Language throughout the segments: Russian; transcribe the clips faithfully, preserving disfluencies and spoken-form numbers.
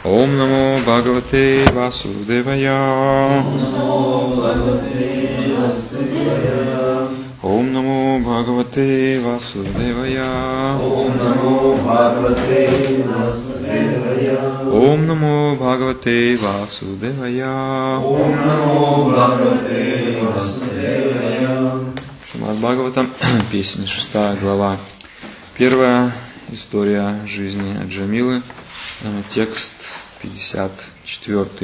Ом намо Бхагавате Васудевая. Ом намо Бхагавате Васудевая. Ом намо Бхагавате Васудевая. Ом намо Бхагавате Васудевая. Ом намо Бхагавате Васудевая. Шримад Бхагаватам, песня шестая глава. Первая история жизни Аджамилы, текст пятьдесят четыре.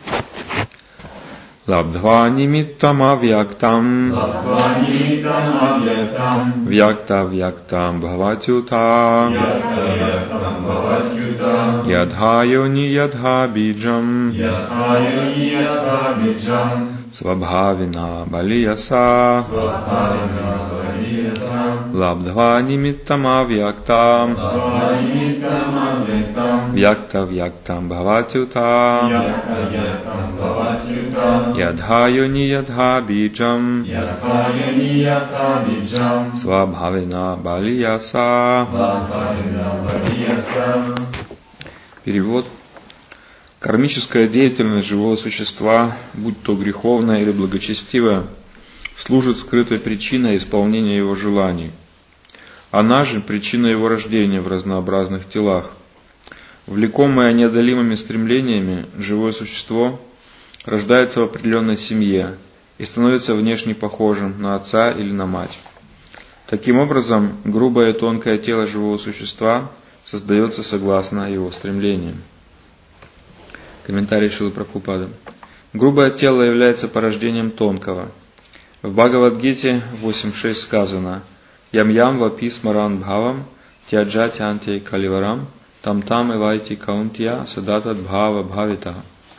Лабдхва нимиттам авьяктам, Лабдхва нимиттам авьяктам, вьякта вьяктам бхаватюта, Вьякта вьяктам бхаватюта, ядха йони ядха биджам, Ядха йони ядха биджам, свабхавина балияса, Свабхавина балияса, лабдхва нимиттам авьяктам, Лабдхва нимиттам авьяктам, вьякта вьяктам бхаватюта, Вьякта вьяктам бхаватюта, ядха йони ядха биджам, Ядха йони ядха биджам, свабхавина балияса. Свабхавина балияса. Перевод. Кармическая деятельность живого существа, будь то греховная или благочестивая, служит скрытой причиной исполнения его желаний. Она же причина его рождения в разнообразных телах. Влекомое неодолимыми стремлениями, живое существо рождается в определенной семье и становится внешне похожим на отца или на мать. Таким образом, грубое и тонкое тело живого существа создается согласно его стремлениям. Комментарий Шрилы Прабхупады. Грубое тело является порождением тонкого. В Бхагавад-гите восемь шесть сказано: «Ям-ям вапи смаран бхавам, тяджати анте каливарам, там-там ивайти каунтья садатат бхава бхавита».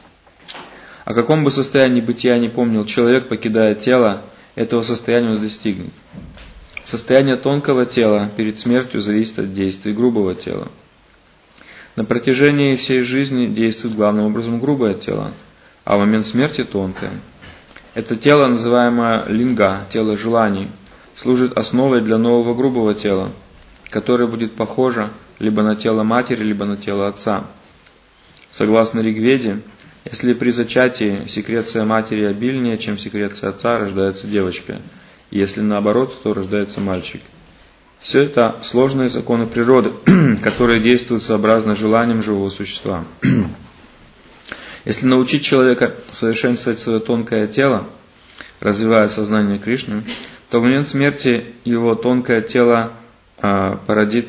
О каком бы состоянии бытия ни помнил человек, покидая тело, этого состояния он достигнет. Состояние тонкого тела перед смертью зависит от действий грубого тела. На протяжении всей жизни действует главным образом грубое тело, а в момент смерти тонкое. Это тело, называемое линга, тело желаний, служит основой для нового грубого тела, которое будет похоже либо на тело матери, либо на тело отца. Согласно Ригведе, если при зачатии секреция матери обильнее, чем секреция отца, рождается девочка, и если наоборот, то рождается мальчик. Все это сложные законы природы, которые действуют сообразно желаниям живого существа. Если научить человека совершенствовать свое тонкое тело, развивая сознание Кришны, то в момент смерти его тонкое тело а, породит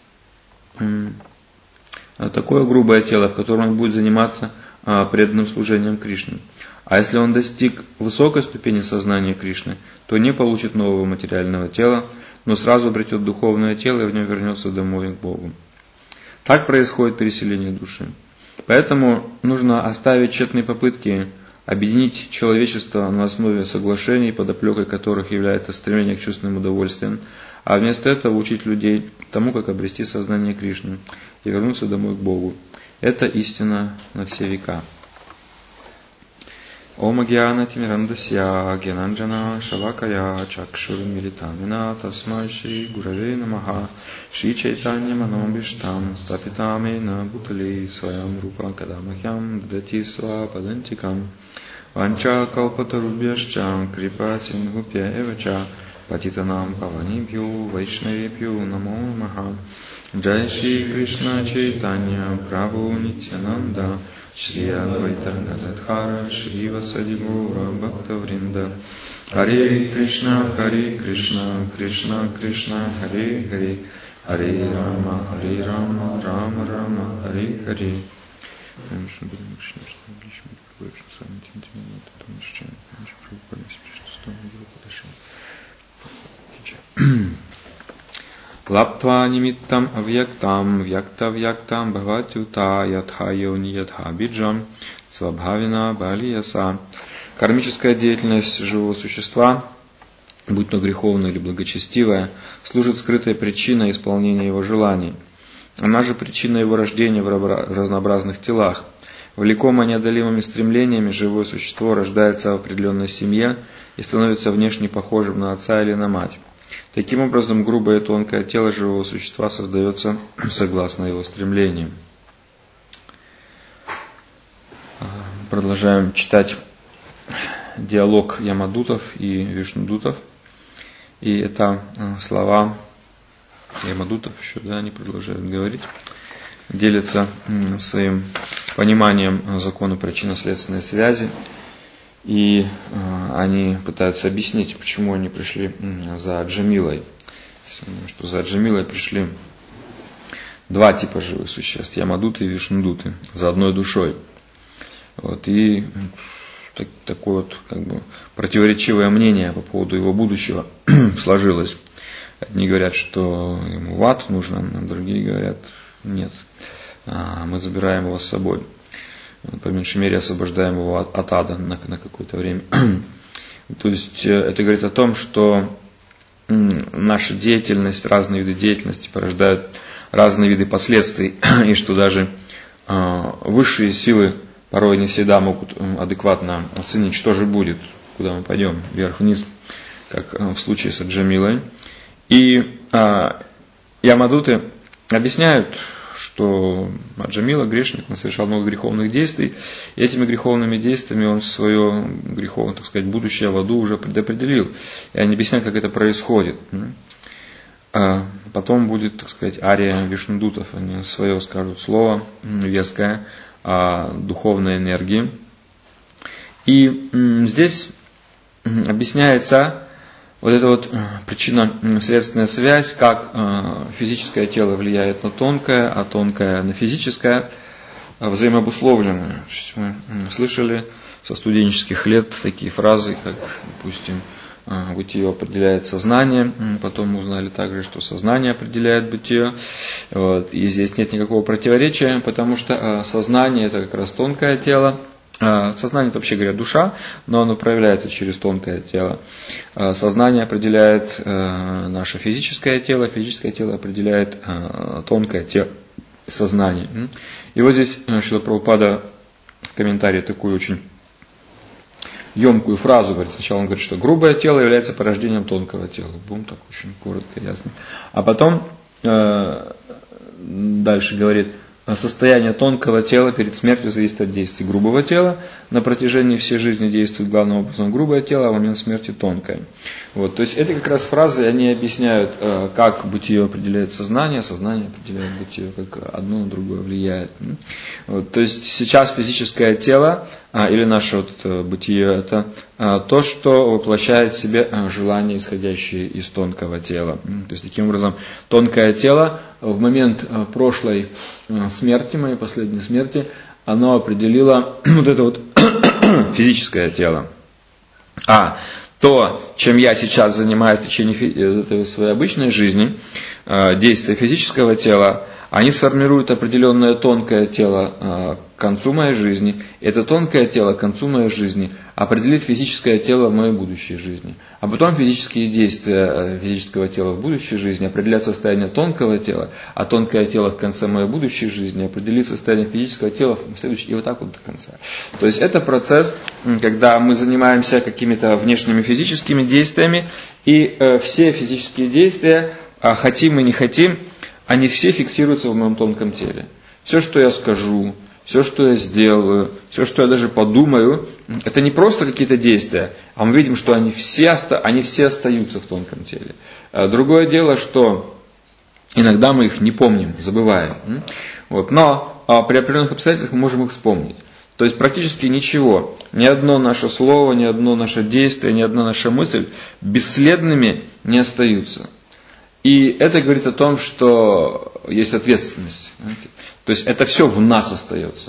м, такое грубое тело, в котором он будет заниматься а, преданным служением Кришне. А если он достиг высокой ступени сознания Кришны, то не получит нового материального тела, но сразу обретет духовное тело и в нем вернется домой к Богу. Так происходит переселение души. Поэтому нужно оставить тщетные попытки объединить человечество на основе соглашений, подоплекой которых является стремление к чувственным удовольствиям, а вместо этого учить людей тому, как обрести сознание Кришны и вернуться домой к Богу. Это истина на все века. Ом агьяна тимирандасья гьянанджана шавакая чакшурмилитамина тасмай шри гураве намаха шри чайтанья манобиштам стапитамена бутали своям рупа кадамахьям ддати сва падантикам ванча калпатарубьяшча крипа сингупья эвача патитанам паванибхью вайшнавибхью намо намаха. Джай Шри Кришна Чайтанья Прабху Нитянанда Шри Адвайта Гададхара Шри Васади Гура Бхакта Вринда. Харе Кришна, Харе Кришна, Кришна Кришна, Харе Харе, Харе Рама, Харе Рама, Рама Рама, Харе Харе. Лаптва нимиттам авьяктам, вьякта вьяктам бхаватюта, ядха йони ядха биджам, свабхавина балияса. Кармическая деятельность живого существа, будь то греховная или благочестивая, служит скрытой причиной исполнения его желаний. Она же причина его рождения в разнообразных телах. Влекомое неодолимыми стремлениями, живое существо рождается в определенной семье и становится внешне похожим на отца или на мать. Таким образом, грубое и тонкое тело живого существа создается согласно его стремлениям. продолжаем читать диалог Ямадутов и Вишнудутов. И это слова Ямадутов еще, да, они продолжают говорить, делятся своим пониманием закона причинно-следственной связи. И они пытаются объяснить, почему они пришли за Джамилой. Что за Джамилой пришли два типа живых существ, Ямадуты и Вишнудуты, за одной душой. Вот, и так, такое вот как бы противоречивое мнение по поводу его будущего сложилось. Одни говорят, что ему в ад нужно, а другие говорят, нет, мы забираем его с собой. По меньшей мере освобождаем его от, от ада на, на какое-то время. То есть это говорит о том, что наша деятельность, разные виды деятельности порождают разные виды последствий, и что даже высшие силы порой не всегда могут адекватно оценить, что же будет, куда мы пойдем, вверх-вниз, как в случае с Джамилой. И Ямадуты объясняют, что Джамила, грешник, он совершал много греховных действий, и этими греховными действиями он свое греховное, так сказать, будущее в аду уже предопределил. И они объясняют, как это происходит. А потом будет, так сказать, ария Вишнудутов, они свое скажут слово веское о духовной энергии. И здесь объясняется вот эта вот причинно-следственная связь, как физическое тело влияет на тонкое, а тонкое на физическое, взаимообусловленное. Мы слышали со студенческих лет такие фразы, как, допустим, бытие определяет сознание, потом мы узнали также, что сознание определяет бытие. Вот. И здесь нет никакого противоречия, потому что сознание – это как раз тонкое тело. Сознание – это, вообще говоря, душа, но оно проявляется через тонкое тело. Сознание определяет наше физическое тело, физическое тело определяет тонкое тело, сознание. И вот здесь Шрила Прабхупада в комментарии такую очень емкую фразу говорит. Сначала он говорит, что грубое тело является порождением тонкого тела. Бум, так очень коротко, ясно. А потом дальше говорит, состояние тонкого тела перед смертью зависит от действий грубого тела. На протяжении всей жизни действует главным образом грубое тело, а в момент смерти тонкое. Вот, то есть это как раз фразы, они объясняют, как бытие определяет сознание, сознание определяет бытие, как одно на другое влияет. Вот, то есть сейчас физическое тело или наше вот бытие – это то, что воплощает в себе желания, исходящие из тонкого тела. То есть таким образом тонкое тело в момент прошлой смерти, моей последней смерти, оно определило вот это вот физическое тело. А то, чем я сейчас занимаюсь в течение своей обычной жизни, действия физического тела, они сформируют определенное тонкое тело к концу моей жизни. Это тонкое тело к концу моей жизни определит физическое тело в моей будущей жизни. А потом физические действия физического тела в будущей жизни определят состояние тонкого тела, а тонкое тело в конце моей будущей жизни определит состояние физического тела в следующей, и вот так вот до конца. То есть это процесс, когда мы занимаемся какими-то внешними физическими действиями, и все физические действия, хотим и не хотим, они все фиксируются в моем тонком теле. Все, что я скажу, все, что я сделаю, все, что я даже подумаю, это не просто какие-то действия, а мы видим, что они все, они все остаются в тонком теле. Другое дело, что иногда мы их не помним, забываем. Вот. Но при определенных обстоятельствах мы можем их вспомнить. То есть практически ничего, ни одно наше слово, ни одно наше действие, ни одна наша мысль бесследными не остаются. И это говорит о том, что есть ответственность. Знаете? То есть это все в нас остается.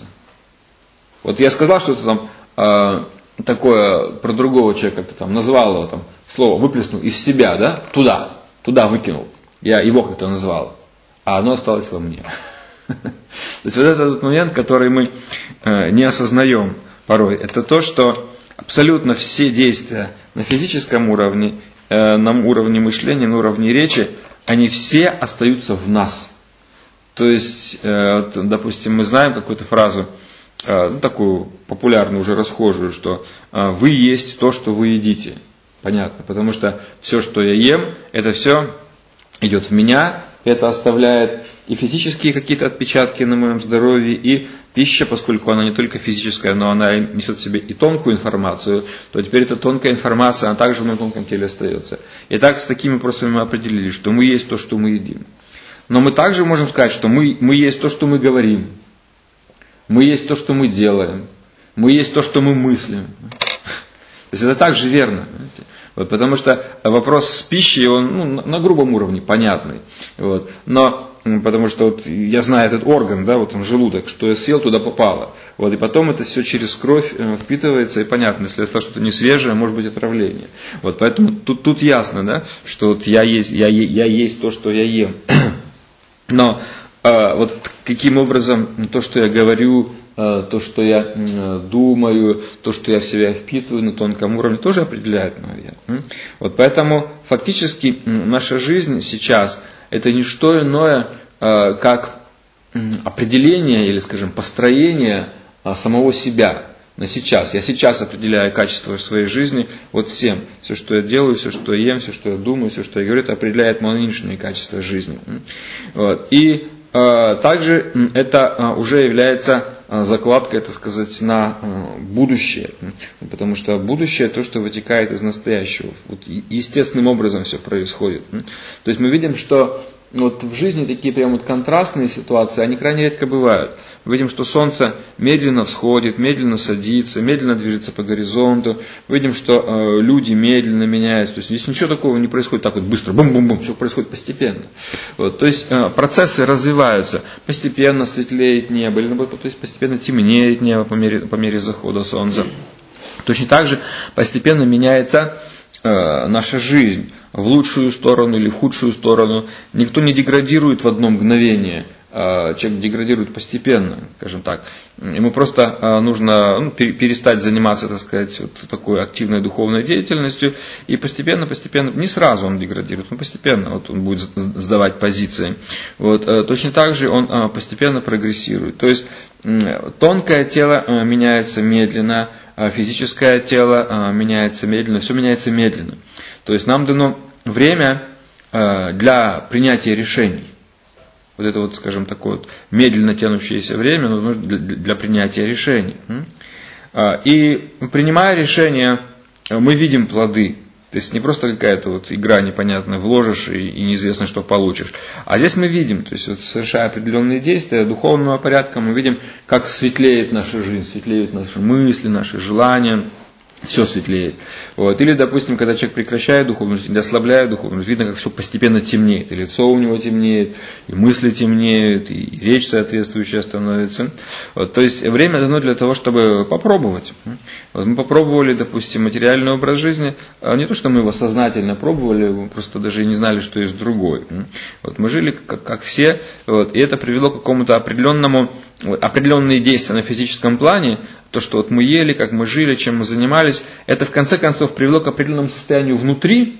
Вот я сказал что-то там э, такое про другого человека, как-то там назвал его там, слово, выплеснул из себя, да, туда, туда выкинул. Я его как-то назвал, а оно осталось во мне. То есть вот этот момент, который мы не осознаем порой, это то, что абсолютно все действия на физическом уровне, на уровне мышления, на уровне речи, они все остаются в нас. То есть, допустим, мы знаем какую-то фразу, ну, такую популярную, уже расхожую, что вы есть то, что вы едите. Понятно, потому что все, что я ем, это все идет в меня, это оставляет и физические какие-то отпечатки на моем здоровье, и пища, поскольку она не только физическая, но она несет в себе и тонкую информацию, то теперь эта тонкая информация, она также в моем тонком теле остается. И так с такими вопросами мы определили, что мы есть то, что мы едим. Но мы также можем сказать, что мы, мы есть то, что мы говорим. Мы есть то, что мы делаем. Мы есть то, что мы мыслим. То есть это также верно. Вот, потому что вопрос с пищей, он ну, на грубом уровне понятный. Вот. Но потому что вот я знаю этот орган, да, вот он желудок, что я съел, туда попало. Вот, и потом это все через кровь впитывается, и понятно, если я сказал что-то не свежее, может быть отравление. Вот, поэтому тут, тут ясно, да, что вот я, есть, я, я есть то, что я ем. Но э, вот каким образом то, что я говорю, э, то, что я э, думаю, то, что я в себя впитываю на тонком уровне, тоже определяет мое я. Вот поэтому фактически наша жизнь сейчас это не что иное, э, как определение или, скажем, построение э, самого себя. На сейчас. Я сейчас определяю качество своей жизни вот всем. Все, что я делаю, все, что я ем, все, что я думаю, все, что я говорю, это определяет мое нынешнее качество жизни. Вот. И э, также это э, уже является э, закладкой, так сказать, на э, будущее. Потому что будущее то, что вытекает из настоящего. Вот, естественным образом все происходит. То есть мы видим, что вот в жизни такие прям вот контрастные ситуации, они крайне редко бывают. Мы видим, что солнце медленно всходит, медленно садится, медленно движется по горизонту. Мы видим, что э, люди медленно меняются. То есть здесь ничего такого не происходит так вот быстро, бум-бум-бум, все происходит постепенно. Вот, то есть э, процессы развиваются, постепенно светлеет небо, или то есть постепенно темнеет небо по мере, по мере захода солнца. Точно так же постепенно меняется э, наша жизнь в лучшую сторону или в худшую сторону. Никто не деградирует в одно мгновение. Человек деградирует постепенно, скажем так. Ему просто нужно ну, перестать заниматься, так сказать, вот такой активной духовной деятельностью, и постепенно, постепенно, не сразу он деградирует, но постепенно вот он будет сдавать позиции. Вот, точно так же он постепенно прогрессирует. То есть тонкое тело меняется медленно, физическое тело меняется медленно, все меняется медленно. То есть нам дано время для принятия решений. Вот это вот, скажем, такое вот медленно тянущееся время нужно для, для принятия решений. И принимая решения, мы видим плоды. То есть не просто какая-то вот игра непонятная, вложишь и, и неизвестно, что получишь. А здесь мы видим, то есть вот, совершая определенные действия духовного порядка, мы видим, как светлеет наша жизнь, светлеют наши мысли, наши желания. Все светлеет. Вот. Или, допустим, когда человек прекращает духовную жизнь, или ослабляет духовную жизнь, видно, как все постепенно темнеет. И лицо у него темнеет, и мысли темнеют, и речь соответствующая становится. Вот. То есть время дано для того, чтобы попробовать. Вот. Мы попробовали, допустим, материальный образ жизни. Не то, что мы его сознательно пробовали, мы просто даже и не знали, что есть другой. Вот. Мы жили как, как все, вот. И это привело к какому-то определенному, определенные действия на физическом плане. То, что вот мы ели, как мы жили, чем мы занимались, это в конце концов привело к определенному состоянию внутри,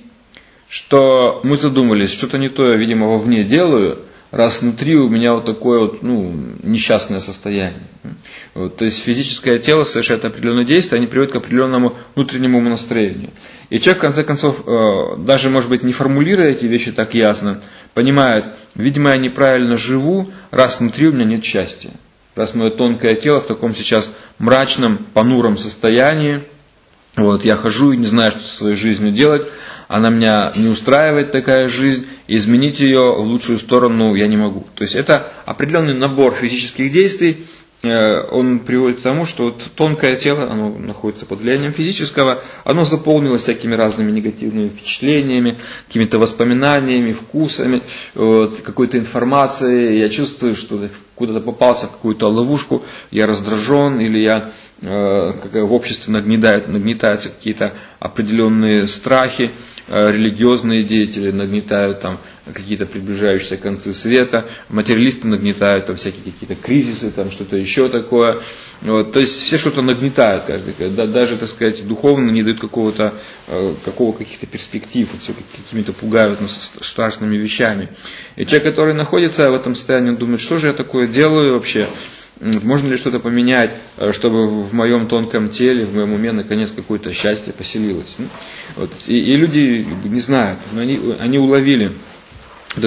что мы задумались, что-то не то я, видимо, вовне делаю, раз внутри у меня вот такое вот, ну, несчастное состояние. Вот, то есть физическое тело совершает определенные действия, они приводят к определенному внутреннему настроению. И человек, в конце концов, даже, может быть, не формулируя эти вещи так ясно, понимает, видимо, я неправильно живу, раз внутри у меня нет счастья. Раз мое тонкое тело в таком сейчас мрачном, понуром состоянии, вот, я хожу и не знаю, что со своей жизнью делать, она меня не устраивает такая жизнь, и изменить ее в лучшую сторону я не могу. То есть это определенный набор физических действий, он приводит к тому, что вот тонкое тело, оно находится под влиянием физического, оно заполнилось всякими разными негативными впечатлениями, какими-то воспоминаниями, вкусами, вот, какой-то информацией. Я чувствую, что куда-то попался в какую-то ловушку, я раздражен, или я э, в обществе нагнетают, нагнетаются какие-то определенные страхи, э, религиозные деятели нагнетают там какие-то приближающиеся концы света, материалисты нагнетают там всякие какие-то кризисы, там что-то еще такое. Вот, то есть все что-то нагнетают, каждый, да, даже, так сказать, духовно не дают какого-то, какого, каких-то перспектив, все какими-то пугают нас страшными вещами. И человек, который находится в этом состоянии, он думает, что же я такое делаю вообще? Можно ли что-то поменять, чтобы в моем тонком теле, в моем уме наконец какое-то счастье поселилось? Вот. И, и люди не знают, но они, они уловили вот эту вот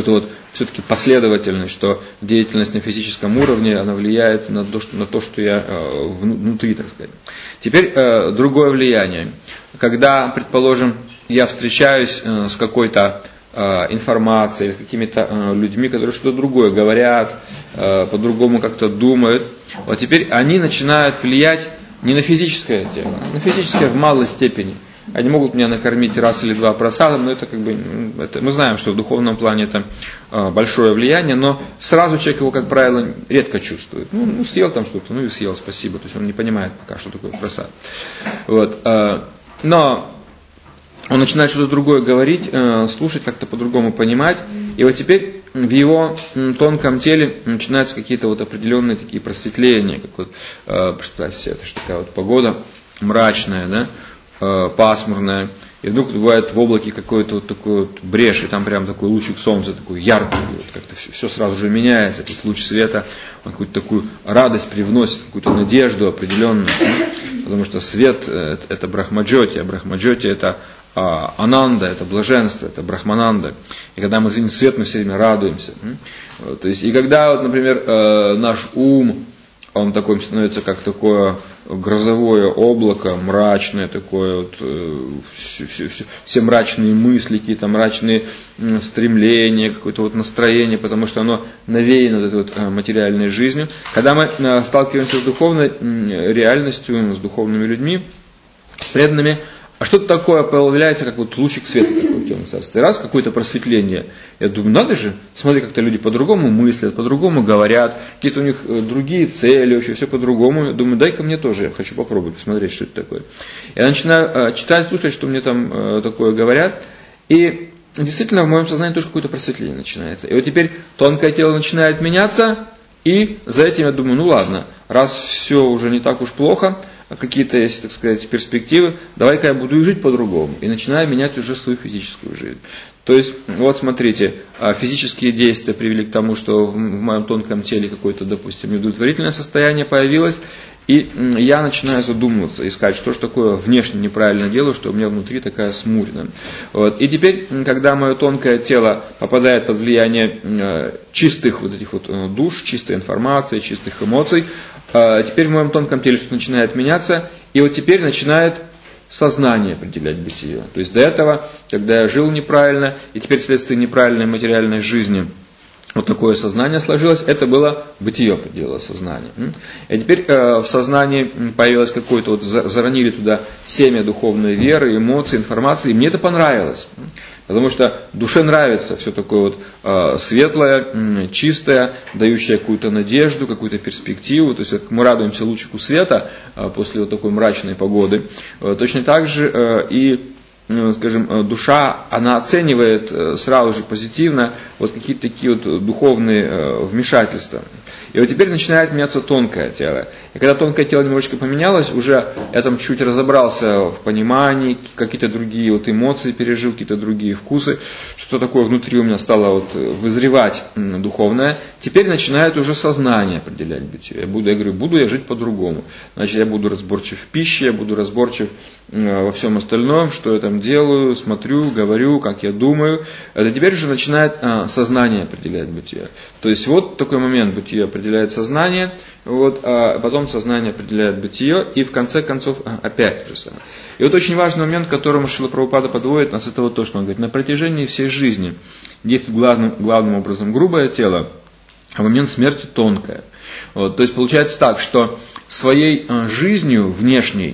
все-таки последовательность, что деятельность на физическом уровне, она влияет на то, что, на то, что я э, внутри, так сказать. Теперь э, другое влияние. Когда, предположим, я встречаюсь э, с какой-то э, информацией, с какими-то э, людьми, которые что-то другое говорят, э, по-другому как-то думают, вот теперь они начинают влиять не на физическое тело, на физическое в малой степени. Они могут меня накормить раз или два просадом, но это как бы, это, мы знаем, что в духовном плане это э, большое влияние, но сразу человек его, как правило, редко чувствует. Ну, ну съел там что-то, ну и съел, спасибо. То есть он не понимает пока, что такое просад. Вот, э, но он начинает что-то другое говорить, э, слушать, как-то по-другому понимать. И вот теперь в его тонком теле начинаются какие-то вот определенные такие просветления. Как вот, э, представьте себе, это что такая вот погода мрачная, да? Пасмурная, и вдруг бывает в облаке какой-то вот такой вот брешь, и там прям такой лучик солнца, такой яркий, вот как-то все, все сразу же меняется, этот луч света, он какую-то такую радость привносит, какую-то надежду определенную, потому что свет – это брахмаджоти, а брахмаджоти – это а, ананда, это блаженство, это брахмананда, и когда мы видим свет, мы все время радуемся. То есть, и когда, вот, например, наш ум, он такой становится как такое грозовое облако, мрачное такое, вот, все, все, все, все мрачные мысли, какие-то мрачные стремления, какое-то вот настроение, потому что оно навеяно вот этой вот материальной жизнью. Когда мы сталкиваемся с духовной реальностью, с духовными людьми, с преданными, а что-то такое появляется, как вот лучик света такой в темном царстве. Раз, какое-то просветление. Я думаю, надо же, смотри, как-то люди по-другому мыслят, по-другому говорят, какие-то у них другие цели, вообще все по-другому. Я думаю, дай-ка мне тоже, я хочу попробовать, посмотреть, что это такое. Я начинаю читать, слушать, что мне там такое говорят, и действительно в моем сознании тоже какое-то просветление начинается. И вот теперь тонкое тело начинает меняться, и за этим я думаю, ну ладно, раз все уже не так уж плохо, какие-то есть, так сказать, перспективы, давай-ка я буду и жить по-другому. И начинаю менять уже свою физическую жизнь. То есть, вот смотрите, физические действия привели к тому, что в моем тонком теле какое-то, допустим, неудовлетворительное состояние появилось, и я начинаю задумываться, искать, что же такое внешне неправильно делаю, что у меня внутри такая смурина. Вот. И теперь, когда мое тонкое тело попадает под влияние чистых вот этих вот душ, чистой информации, чистых эмоций, теперь в моем тонком теле что-то начинает меняться, и вот теперь начинает сознание определять бытие. То есть до этого, когда я жил неправильно, и теперь вследствие неправильной материальной жизни вот такое сознание сложилось, это было бытие определило сознание. И теперь э, в сознании появилось какое-то, вот заронили туда семя духовной веры, эмоций, информации, и мне это понравилось. Потому что душе нравится все такое вот э, светлое, э, чистое, дающее какую-то надежду, какую-то перспективу. То есть как мы радуемся лучику света э, после вот такой мрачной погоды. Э, точно так же э, и скажем, душа, она оценивает сразу же позитивно вот какие-то такие вот духовные вмешательства. И вот теперь начинает меняться тонкое тело. И когда тонкое тело немножечко поменялось, уже я там чуть разобрался в понимании, какие-то другие вот эмоции пережил, какие-то другие вкусы, что такое внутри у меня стало вот вызревать духовное. Теперь начинает уже сознание определять бытие. Я буду, я говорю, буду я жить по-другому. Значит, я буду разборчив в пище, я буду разборчив во всем остальном, что я там делаю, смотрю, говорю, как я думаю. Это теперь уже начинает а, сознание определять бытие. То есть вот такой момент: бытие определяет сознание, вот, а потом сознание определяет бытие, и в конце концов а, опять то же самое. И вот очень важный момент, к которому Шрила Прабхупада подводит нас, это вот то, что он говорит: на протяжении всей жизни действует главным, главным образом грубое тело, а в момент смерти тонкое. Вот, то есть получается так, что своей а, жизнью внешней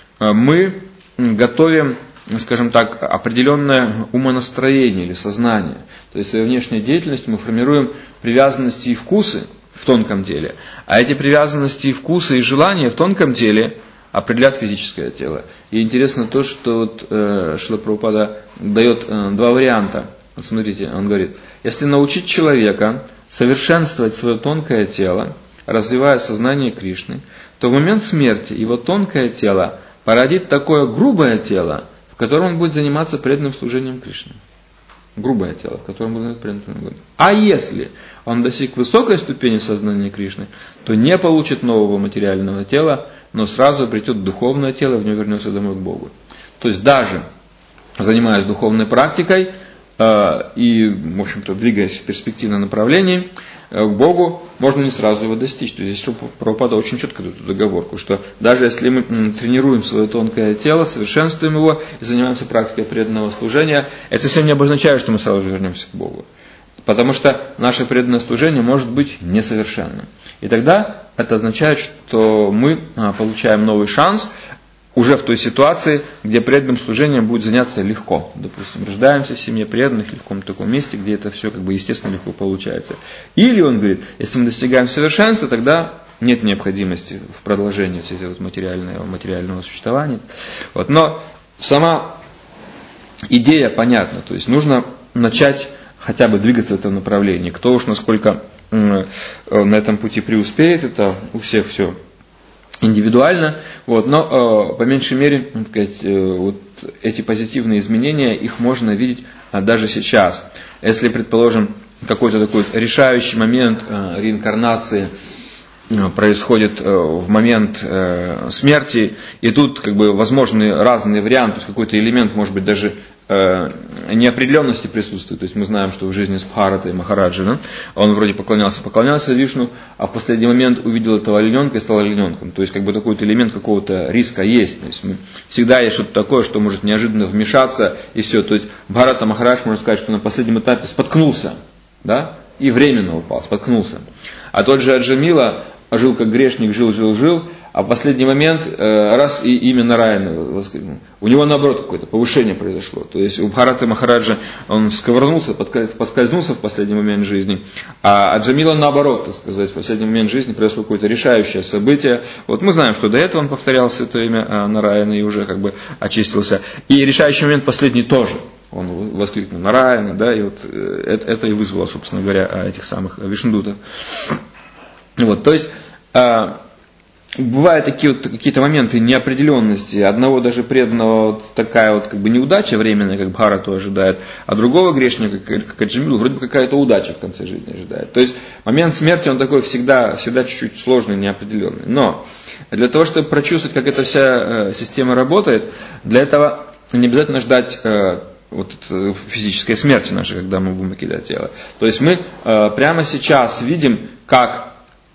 мы готовим, скажем так, определенное умонастроение или сознание. То есть своей внешней деятельностью мы формируем привязанности и вкусы в тонком теле. А эти привязанности и вкусы и желания в тонком теле определяют физическое тело. И интересно то, что вот, э, Шрила Прабхупада дает э, два варианта. Вот смотрите, он говорит: если научить человека совершенствовать свое тонкое тело, развивая сознание Кришны, то в момент смерти его тонкое тело породит такое грубое тело, в котором он будет заниматься преданным служением Кришне. Грубое тело, в котором он будет заниматься преданным служением. А если он достиг высокой ступени сознания Кришны, то не получит нового материального тела, но сразу обретет духовное тело, и в него вернется домой к Богу. То есть даже занимаясь духовной практикой, и, в общем-то, двигаясь в перспективном направлении, к Богу, можно не сразу его достичь. То есть здесь Прабхупада очень четко дает договорку, что даже если мы тренируем свое тонкое тело, совершенствуем его и занимаемся практикой преданного служения, это совсем не обозначает, что мы сразу же вернемся к Богу. Потому что наше преданное служение может быть несовершенным. И тогда это означает, что мы получаем новый шанс уже в той ситуации, где преданным служением будет заняться легко. Допустим, рождаемся в семье преданных или в каком-то таком месте, где это все как бы естественно легко получается. Или он говорит, если мы достигаем совершенства, тогда нет необходимости в продолжении всего этого материального, материального существования. Вот. Но сама идея понятна, то есть нужно начать хотя бы двигаться в этом направлении. Кто уж насколько на этом пути преуспеет, это у всех все индивидуально, вот, но э, по меньшей мере, так сказать, э, вот эти позитивные изменения, их можно видеть э, даже сейчас. Если, предположим, какой-то такой решающий момент э, реинкарнации э, происходит э, в момент э, смерти, и тут как бы возможны разные варианты, то есть какой-то элемент, может быть, даже э, неопределенности присутствует. То есть мы знаем, что в жизни с Бхаратой и Махараджи, да, он вроде поклонялся, поклонялся Вишну, а в последний момент увидел этого олененка и стал олененком. То есть как бы такой элемент какого-то риска есть. То есть мы, всегда есть что-то такое, что может неожиданно вмешаться, и все. То есть Бхарата Махарадж, можно сказать, что на последнем этапе споткнулся, да, и временно упал, споткнулся. А тот же Аджамила жил как грешник, жил, жил, жил, а в последний момент э, раз и имя Нараяна воскликнул. У него наоборот какое-то повышение произошло. То есть у Бхараты Махараджа он сковырнулся, подскользнулся в последний момент жизни, а Аджамила наоборот, так сказать, в последний момент жизни произошло какое-то решающее событие. Вот мы знаем, что до этого он повторял святое имя э, Нараяна и уже как бы очистился. И решающий момент последний тоже. Он воскликнул Нараяна, да, и вот э, это, это и вызвало, собственно говоря, этих самых вишнудутов. Вот, то есть э, бывают такие вот какие-то моменты неопределенности. Одного даже преданного вот такая вот как бы неудача временная, как Бхарату ожидает, а другого грешника, как Аджамилу, вроде бы какая-то удача в конце жизни ожидает. То есть момент смерти, он такой всегда, всегда чуть-чуть сложный, неопределенный. Но для того, чтобы прочувствовать, как эта вся э, система работает, для этого не обязательно ждать э, вот физической смерти нашей, когда мы будем покидать тело. То есть мы э, прямо сейчас видим, как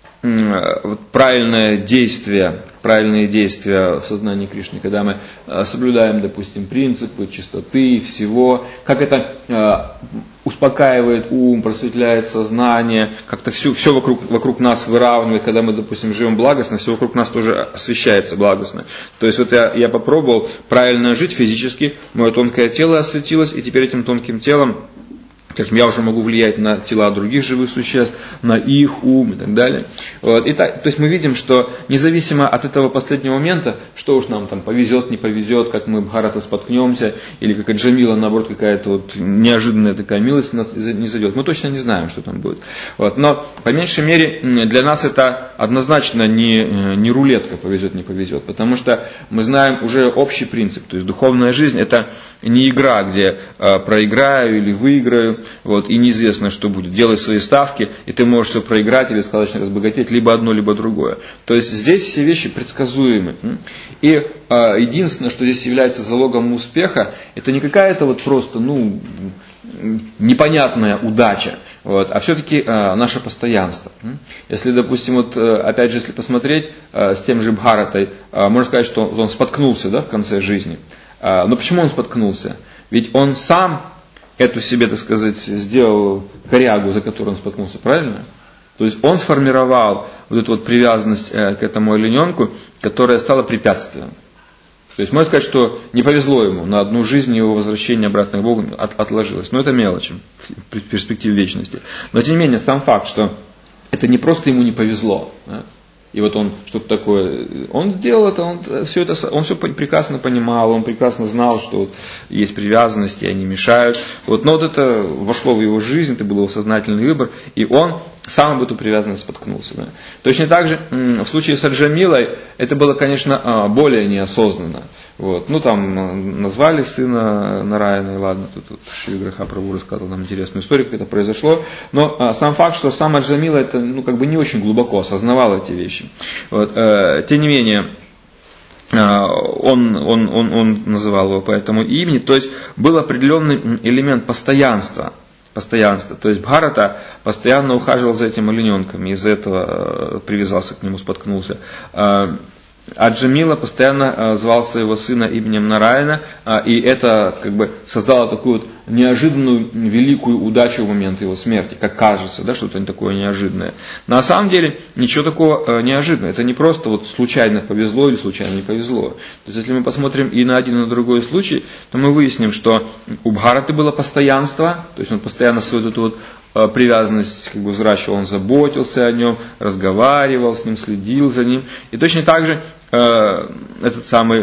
правильное действие, правильные действия в сознании Кришны, когда мы соблюдаем, допустим, принципы чистоты, всего, как это э, успокаивает ум, просветляет сознание, как-то все, все вокруг, вокруг нас выравнивает, когда мы, допустим, живем благостно, все вокруг нас тоже освещается благостно. То есть вот я, я попробовал правильно жить физически, мое тонкое тело осветилось, и теперь этим тонким телом, скажем, я уже могу влиять на тела других живых существ, на их ум и так далее. Вот. И так, то есть мы видим, что независимо от этого последнего момента, что уж нам там повезет, не повезет, как мы Бхарата споткнемся, или как Аджамила, наоборот, какая-то вот неожиданная такая милость нас не зайдет, мы точно не знаем, что там будет. Вот. Но, по меньшей мере, для нас это однозначно не, не рулетка, повезет, не повезет, потому что мы знаем уже общий принцип, то есть духовная жизнь это не игра, где э, проиграю или выиграю, вот, и неизвестно, что будет. Делай свои ставки, и ты можешь все проиграть или сказочно разбогатеть, либо одно, либо другое. То есть здесь все вещи предсказуемы. И э, единственное, что здесь является залогом успеха, это не какая-то вот просто, ну, непонятная удача, вот, а все-таки э, наше постоянство. Если, допустим, вот, э, опять же, если посмотреть э, с тем же Бхаратой, э, можно сказать, что он споткнулся, да, в конце жизни. Э, но почему он споткнулся? Ведь он сам эту себе, так сказать, сделал корягу, за которую он споткнулся, правильно? То есть он сформировал вот эту вот привязанность э, к этому олененку, которая стала препятствием. То есть можно сказать, что не повезло ему, на одну жизнь его возвращение обратно к Богу от, отложилось. Но это мелочь в перспективе вечности. Но тем не менее, сам факт, что это не просто ему не повезло, да? И вот он что-то такое, он сделал это, он все это, он все прекрасно понимал, он прекрасно знал, что вот есть привязанности, они мешают. Вот, но вот это вошло в его жизнь, это был его сознательный выбор, и он сам об эту привязанность споткнулся. Да. Точно так же в случае с Аджамилой это было, конечно, более неосознанно. Вот. Ну, там назвали сына Нараяна, и ладно, тут, тут Шри Граха Прабху рассказал нам интересную историю, как это произошло. Но а, сам факт, что сам Аджамила это, ну, как бы не очень глубоко осознавал эти вещи. Вот. А, тем не менее, он, он, он, он называл его по этому имени, то есть был определенный элемент постоянства. Постоянство. То есть Бхарата постоянно ухаживал за этим олененком, и из-за этого привязался к нему, споткнулся. А Джамила постоянно звал своего сына именем Нараяна, и это как бы создало такую вот неожиданную великую удачу в момент его смерти, как кажется, да, что-то такое неожиданное. На самом деле ничего такого неожиданного, это не просто вот случайно повезло или случайно не повезло. То есть если мы посмотрим и на один, и на другой случай, то мы выясним, что у Бхараты было постоянство, то есть он постоянно свою вот эту вот привязанность как бы взращивал, он заботился о нем, разговаривал с ним, следил за ним. И точно так же э, этот самый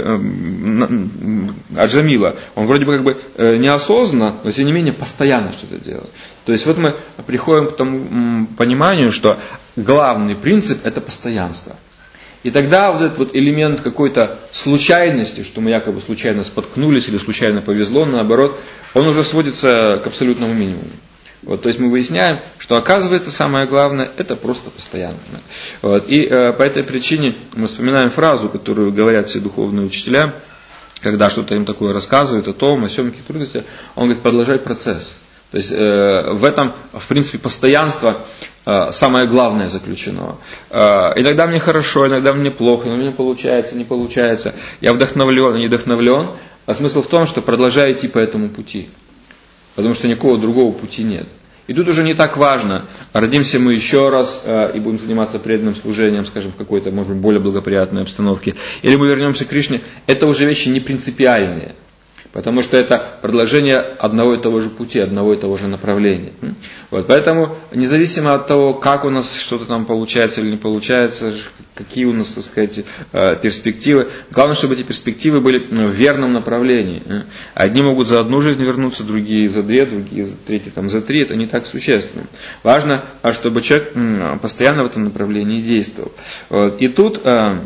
э, Аджамила, он вроде бы как бы э, неосознанно, но тем не менее постоянно что-то делает. То есть вот мы приходим к тому м, пониманию, что главный принцип это постоянство. И тогда вот этот вот элемент какой-то случайности, что мы якобы случайно споткнулись или случайно повезло, наоборот, он уже сводится к абсолютному минимуму. Вот, то есть мы выясняем, что оказывается самое главное это просто постоянно. Вот, и э, по этой причине мы вспоминаем фразу, которую говорят все духовные учителя, когда что-то им такое рассказывают о том, о сём, каких трудностях, он говорит, продолжай процесс. То есть э, в этом, в принципе, постоянство э, самое главное заключено. Э, иногда мне хорошо, иногда мне плохо, иногда мне получается, не получается. Я вдохновлен, не вдохновлен. А смысл в том, что продолжаю идти по этому пути. Потому что никакого другого пути нет. И тут уже не так важно, родимся мы еще раз э, и будем заниматься преданным служением, скажем, в какой-то, может быть, более благоприятной обстановке, или мы вернемся к Кришне, это уже вещи не принципиальные. Потому что это продолжение одного и того же пути, одного и того же направления. Вот, поэтому, независимо от того, как у нас что-то там получается или не получается, какие у нас, так сказать, перспективы, главное, чтобы эти перспективы были в верном направлении. Одни могут за одну жизнь вернуться, другие за две, другие за третьи там, за три, это не так существенно. Важно, чтобы человек постоянно в этом направлении действовал. Вот, и тут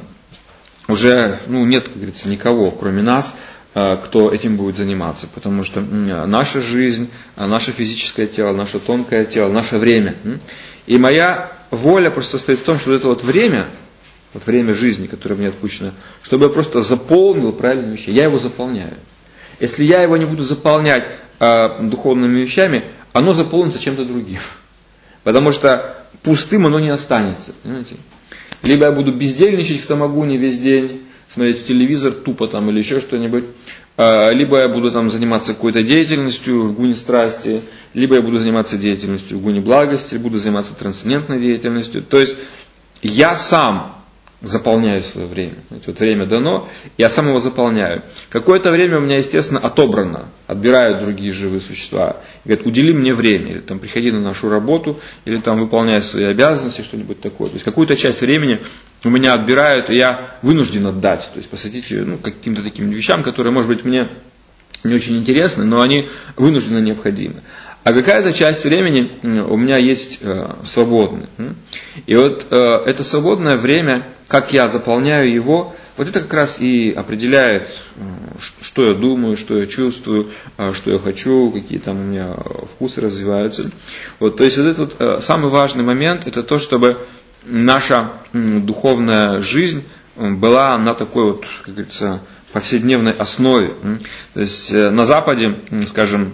уже ну, нет, как говорится, никого, кроме нас, кто этим будет заниматься, потому что наша жизнь, наше физическое тело, наше тонкое тело, наше время. И моя воля просто состоит в том, что вот это вот время, вот время жизни, которое мне отпущено, чтобы я просто заполнил правильными вещами. Я его заполняю. Если я его не буду заполнять э, духовными вещами, оно заполнится чем-то другим. Потому что пустым оно не останется. Понимаете? Либо я буду бездельничать в тамагуне весь день, смотреть телевизор тупо там или еще что-нибудь, либо я буду там заниматься какой-то деятельностью в гуне страсти, либо я буду заниматься деятельностью в гуне благости, буду заниматься трансцендентной деятельностью. То есть я сам заполняю свое время. Вот время дано, я сам его заполняю. Какое-то время у меня, естественно, отобрано, отбирают другие живые существа. Говорят, удели мне время, или там приходи на нашу работу, или там выполняй свои обязанности, что-нибудь такое. То есть какую-то часть времени у меня отбирают, и я вынужден отдать, то есть посвятить ее ну, каким-то таким вещам, которые, может быть, мне не очень интересны, но они вынужденно необходимы. А какая-то часть времени у меня есть э, свободная. И вот э, это свободное время, как я заполняю его, вот это как раз и определяет, э, что я думаю, что я чувствую, э, что я хочу, какие там у меня вкусы развиваются. Вот, то есть вот этот вот, э, самый важный момент, это то, чтобы наша э, духовная жизнь была на такой вот, как говорится, повседневной основе. То есть э, на Западе, скажем,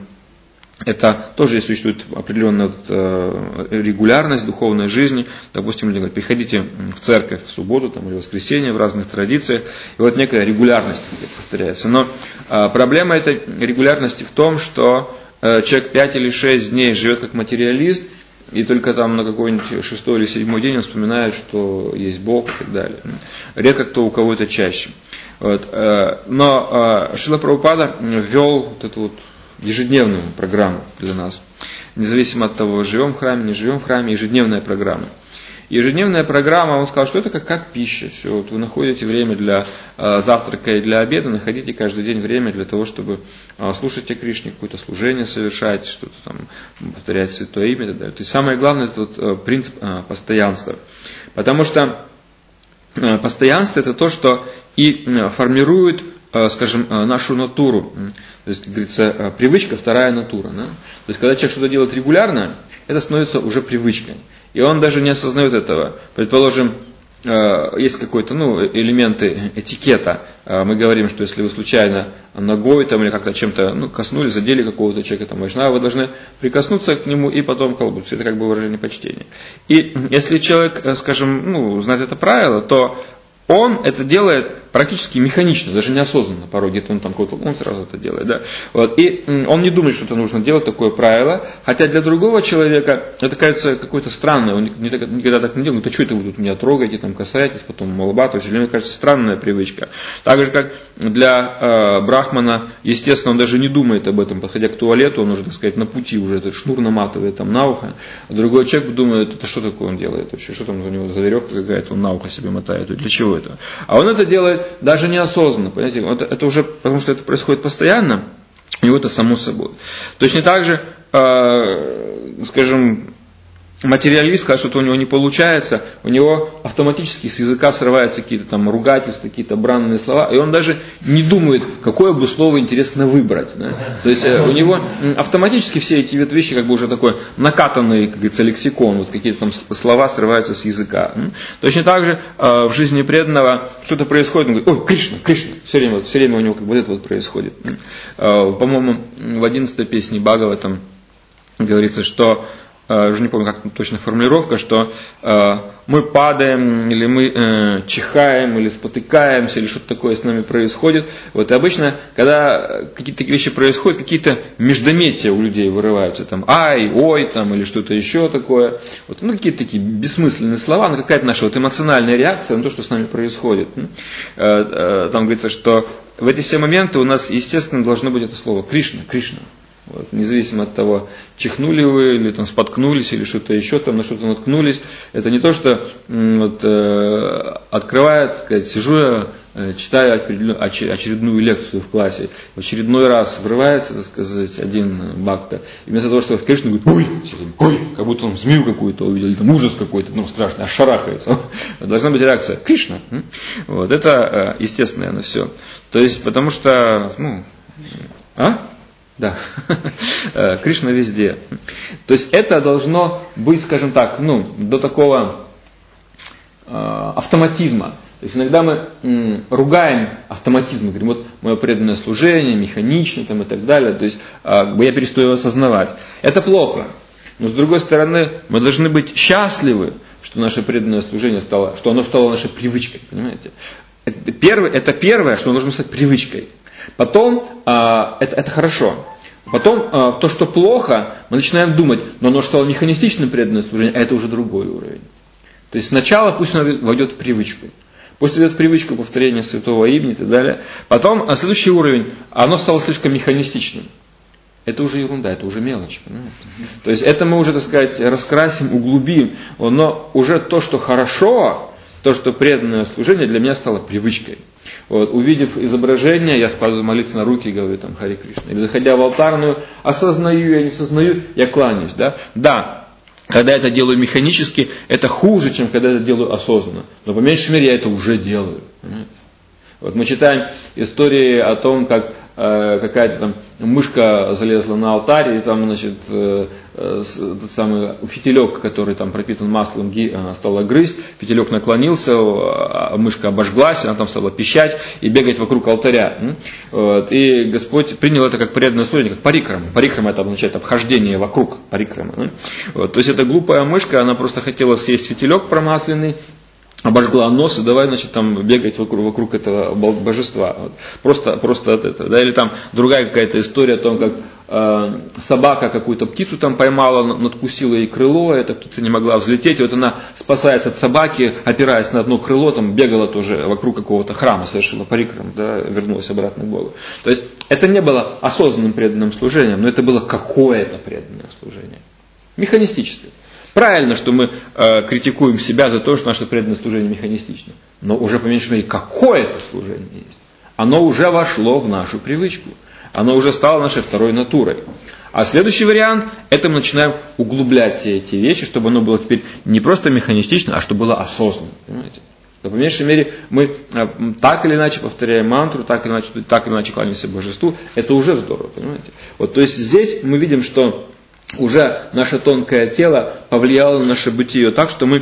это тоже существует определенная вот, э, регулярность духовной жизни. Допустим, люди говорят, приходите в церковь в субботу там, или в воскресенье в разных традициях. И вот некая регулярность повторяется. Но э, проблема этой регулярности в том, что э, человек пять или шесть дней живет как материалист, и только там на какой-нибудь шестой или седьмой день он вспоминает, что есть Бог и так далее. Редко кто у кого это чаще. Вот. Э, но э, Шрила Прабхупада ввел вот эту вот ежедневную программу для нас. Независимо от того, живем в храме, не живем в храме, ежедневная программа. Ежедневная программа, он сказал, что это как, как пища. Все, вот вы находите время для э, завтрака и для обеда, находите каждый день время для того, чтобы э, слушать о Кришне, какое-то служение совершать, что-то там повторять святое имя и так далее. То есть самое главное это вот, э, принцип э, постоянства. Потому что э, постоянство это то, что и э, формирует, э, скажем, э, нашу натуру. То есть, как говорится, привычка, вторая натура. Да? То есть, когда человек что-то делает регулярно, это становится уже привычкой. И он даже не осознает этого. Предположим, есть какой-то, ну, элементы этикета. Мы говорим, что если вы случайно ногой там, или как-то чем-то ну, коснулись, задели какого-то человека, там, вайшнава, вы должны прикоснуться к нему и потом колбуться. Это как бы выражение почтения. И если человек, скажем, ну, знает это правило, то он это делает практически механично, даже неосознанно, порой где-то он там какой-то, он сразу это делает, да. Вот. И он не думает, что это нужно делать, такое правило, хотя для другого человека это кажется какое-то странное, он никогда так не делает, ну, то что это вы тут меня трогаете, там касаетесь, потом молобатываете, для него кажется странная привычка. Так же, как для э, брахмана, естественно, он даже не думает об этом, подходя к туалету, он уже, так сказать, на пути уже этот шнур наматывает там на ухо, а другой человек думает, это что такое он делает вообще, что там у него за веревка какая-то, он на ухо себе мотает, для чего это? А он это делает даже неосознанно, понимаете, это, это уже, потому что это происходит постоянно, у него это само собой. Точно так же, э, скажем, материалист, когда что-то у него не получается, у него автоматически с языка срываются какие-то там ругательства, какие-то бранные слова, и он даже не думает, какое бы слово интересно выбрать. Да? То есть э, у него автоматически все эти вещи как бы уже такой накатанный, как говорится, лексикон, вот какие-то там слова срываются с языка. Точно так же э, в жизни преданного что-то происходит, он говорит, ой, Кришна, Кришна, все время, все время у него как бы вот это вот происходит. Э, по-моему, в одиннадцатой песне Бхагаватам говорится, что я уже не помню, как точно формулировка, что э, мы падаем, или мы э, чихаем, или спотыкаемся, или что-то такое с нами происходит. Вот, и обычно, когда какие-то такие вещи происходят, какие-то междометия у людей вырываются, там, ай, ой, там, или что-то еще такое. Вот, ну, какие-то такие бессмысленные слова, но какая-то наша вот эмоциональная реакция на то, что с нами происходит. Э, э, там говорится, что в эти все моменты у нас, естественно, должно быть это слово Кришна, Кришна. Вот, независимо от того, чихнули вы, или там споткнулись, или что-то еще, там на что-то наткнулись, это не то, что вот, э, открывает, так сказать, сижу я, э, читаю очередную лекцию в классе, в очередной раз врывается, так сказать, один бхакта, и вместо того, что Кришна говорит, ой, ой, как будто он змею какую-то увидел, или там ужас какой-то, ну страшный, аж шарахается. Должна быть реакция Кришна. Вот, это э, естественное оно все. То есть, потому что, ну, а? Да, Кришна везде. То есть это должно быть, скажем так, ну, до такого э, автоматизма. То есть иногда мы м, ругаем автоматизм, говорим, вот мое преданное служение, механично там, и так далее. То есть э, я перестаю его осознавать. Это плохо. Но с другой стороны, мы должны быть счастливы, что наше преданное служение стало, что оно стало нашей привычкой. Понимаете? Это первое, это первое, что оно должно стать привычкой. Потом, э, это, это хорошо. Потом, э, то, что плохо, мы начинаем думать, но оно же стало механистичным преданное служение, а это уже другой уровень. То есть сначала пусть оно войдет в привычку. Пусть войдет в привычку повторения святого имени и так далее. Потом, а следующий уровень, оно стало слишком механистичным. Это уже ерунда, это уже мелочь. Понимаете? То есть это мы уже, так сказать, раскрасим, углубим. Но уже то, что хорошо, то, что преданное служение, для меня стало привычкой. Вот, увидев изображение, я спазываю молиться на руки и говорю там Хари Кришна. Или заходя в алтарную, осознаю, я не сознаю, я кланяюсь. Да? Да, когда я это делаю механически, это хуже, чем когда я это делаю осознанно. Но по меньшей мере я это уже делаю. Понимаете? Вот мы читаем истории о том, как э, какая-то там мышка залезла на алтарь, и там, значит, э, э, тот самый фитилек, который там пропитан маслом, ги, она стала грызть, фитилек наклонился, а мышка обожглась, она там стала пищать и бегать вокруг алтаря. Вот, и Господь принял это как преданное служение, как парикрама. Парикрама это означает обхождение вокруг парикрама. Вот, то есть эта глупая мышка, она просто хотела съесть фитилек промасленный, обожгла нос и давай, значит, там бегать вокруг, вокруг этого божества. Вот. Просто, просто от этого. Да? Или там другая какая-то история о том, как э, собака какую-то птицу там поймала, надкусила ей крыло, эта птица не могла взлететь. И вот она, спасаясь от собаки, опираясь на одно крыло, там бегала тоже вокруг какого-то храма, совершила парикрам, да, вернулась обратно к Богу. То есть это не было осознанным преданным служением, но это было какое-то преданное служение. Механистическое. Правильно, что мы э, критикуем себя за то, что наше преданное служение механистично. Но уже по меньшей мере какое-то служение есть. Оно уже вошло в нашу привычку. Оно уже стало нашей второй натурой. А следующий вариант, это мы начинаем углублять все эти вещи, чтобы оно было теперь не просто механистично, а чтобы было осознанно. Понимаете? Но по меньшей мере мы э, так или иначе повторяем мантру, так или иначе, так или иначе кланяемся божеству. Это уже здорово. Понимаете? Вот, то есть здесь мы видим, что уже наше тонкое тело повлияло на наше бытие так, что мы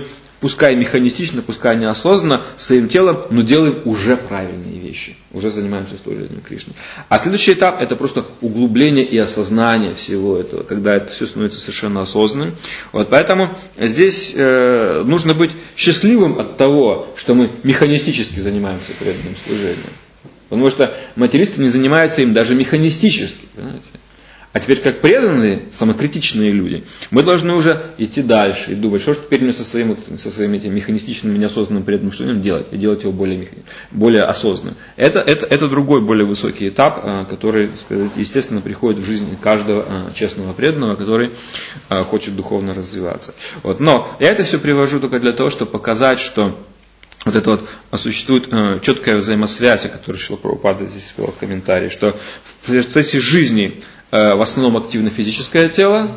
пускай механистично, пускай неосознанно, своим телом, но делаем уже правильные вещи. Уже занимаемся служением Кришне. А следующий этап – это просто углубление и осознание всего этого, когда это все становится совершенно осознанным. Вот, поэтому здесь э, нужно быть счастливым от того, что мы механистически занимаемся преданным служением. Потому что материалисты не занимаются им даже механистически. Понимаете? А теперь, как преданные, самокритичные люди, мы должны уже идти дальше и думать, что же теперь мне со своим, со своим этим механистичным, неосознанным преданным служением делать, и делать его более, более осознанным. Это, это, это другой, более высокий этап, который, сказать, естественно, приходит в жизнь каждого честного преданного, который хочет духовно развиваться. Вот. Но я это все привожу только для того, чтобы показать, что вот это вот существует э, четкая взаимосвязь, о которой Шрила Прабхупада здесь сказал в комментарии, что в процессе жизни э, в основном активно физическое тело,